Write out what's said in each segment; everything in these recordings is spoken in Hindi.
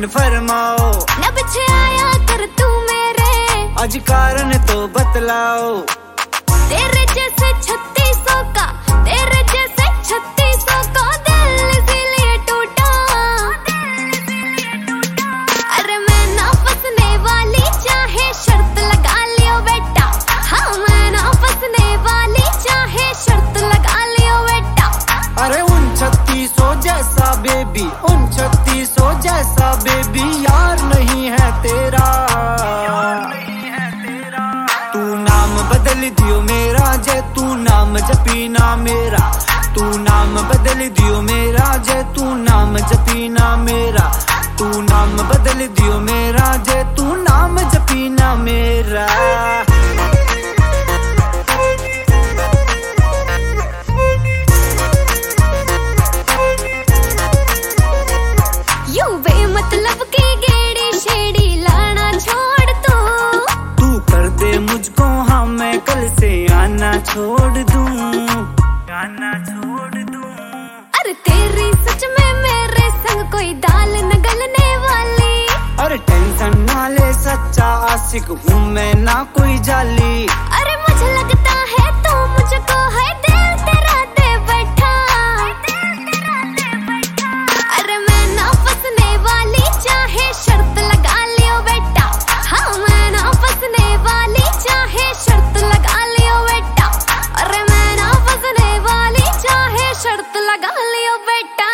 हुक्म फरमाओ, न पीछे आया कर तू मेरे, आज कारण तो बतलाओ। तेरे जैसे 3600 का, तेरे जैसे 3600 का दिल इसीलिए टूटा। अरे मैं ना फंसने वाली, चाहे शर्त लगा लियो बेटा। हाँ मैं ना फंसने वाली, चाहे शर्त लगा लियो बेटा। अरे उन 3600 जैसा बेबी, उन 3600 जैसा बेबी यार नहीं है तेरा। तू नाम बदल दियो मेरा, जे तू नाम जपी ना मेरा। तू नाम बदल दियो मेरा, जे तू नाम जपी ना मेरा। तू नाम बदल दियो मेरा, जे तू नाम जपी ना मेरा। यू बेमतलब की गेड़ी शेड़ी लाना छोड़ तू कर दे मुझको, हाँ मैं कल से आना छोड़ दूं, आना छोड़ दूं। अरे तेरी सच में मेरे संग कोई दाल न गलने वाली। अरे टेंशन ना ले, सच्चा आशिक हूँ मैं ना कोई जाली। अरे मुझे लगता है तू मुझको है दिल तेरा दे बैठा। अरे मैं ना फंसने वाली, चाहे शर्त लगा लियो बेटा। हाँ मैं ना फंसने वाली, चाहे शर्त लगा लियो बेटा। अरे मैं ना फंसने वाली, चाहे शर्त लगा लियो बेटा।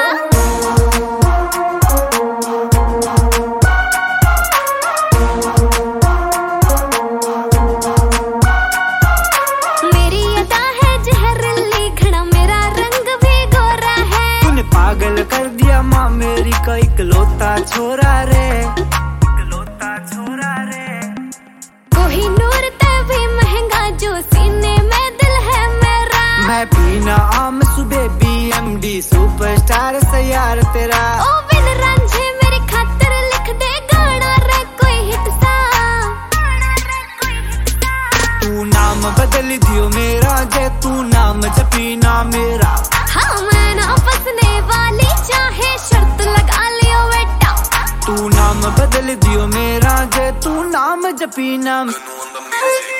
मेरी अदा है जहरीली, घड़ा मेरा रंग भी गोरा है। तूने पागल कर दिया माँ मेरी का इकलौता छोरा रे, इकलौता छोरा रे। कोही नूर ते भी महंगा, जो सीने में दिल है मेरा। मैं पीना आम सुबह BMD सुपरस्टार से यार तेरा। ओ बिन रांझे मेरी खातिर लिख दे गाना रे कोई हिट सा। तू नाम बदल दियो मेरा, जे तू नाम जपी ना मेरा। हाँ मैं ना फंसने वाली, चाहे शर्त लगा लियो बेटा। तू नाम बदल दियो मेरा, जे तू नाम जपी ना।